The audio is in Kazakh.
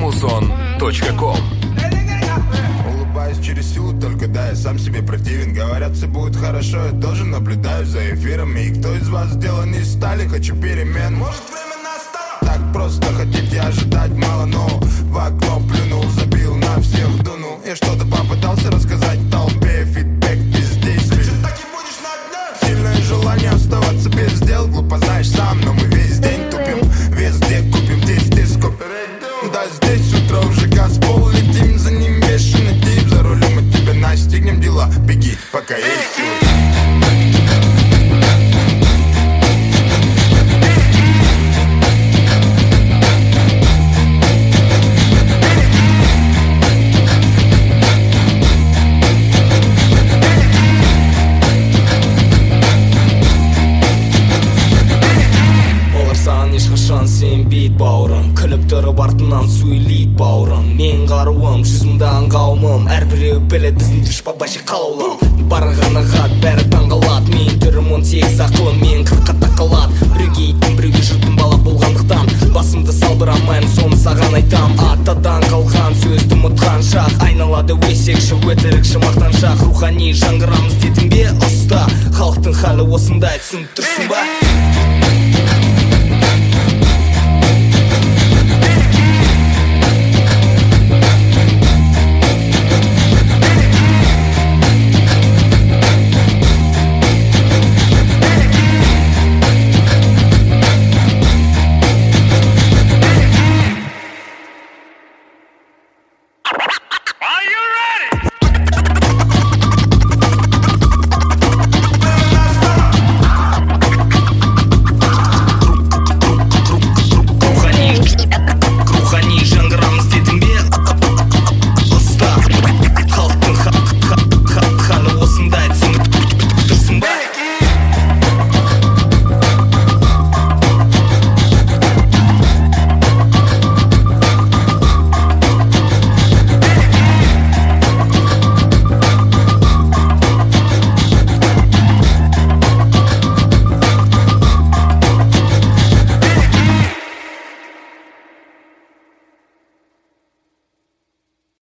muzon.com. Улыбаюсь через силу, только да, я сам себе противен. Говорят, все будет хорошо, я тоже наблюдаю за эфирами. И кто из вас сделан из стали, хочу перемен. Может, время настало? Так просто хотите ожидать мало, но в окно плюнул, забил, на всех дунул. Я что-то попытался рассказать толпе, фидбэк бездействий. Так и будешь на дне. Сильное желание оставаться без дел. Глупо знаешь сам, но мы весь день тупим. Везде купим, здесь скопим. Да, здесь утро уже газ пол, летим за ним бешеный тип. За рулем от тебя настигнем дела. Беги, пока есть силы. Сенбейді бауырым, күліп тұрып артынан сөйлейді бауырым. Мен қаруым, жүзімдаған қауымым, әрбіреу білет біздің дүшпа баши қалаулым. Барғаны ғат, бәрі таңғалат. Мен түрім 18 ақылым, мен 40-қа тақалат. Біреуге еттім, біреуге жұрттың бала болғандықтан басымды салбырамайым, соны саған айтам. Атадан қалған сөзді ұмытқан шақ, айналады өсекші, өтірікші мақтаншақ. Рухани жаңғырамыз дедің бе ұста, халықтың халі осындай, түсініп тұрсың ба?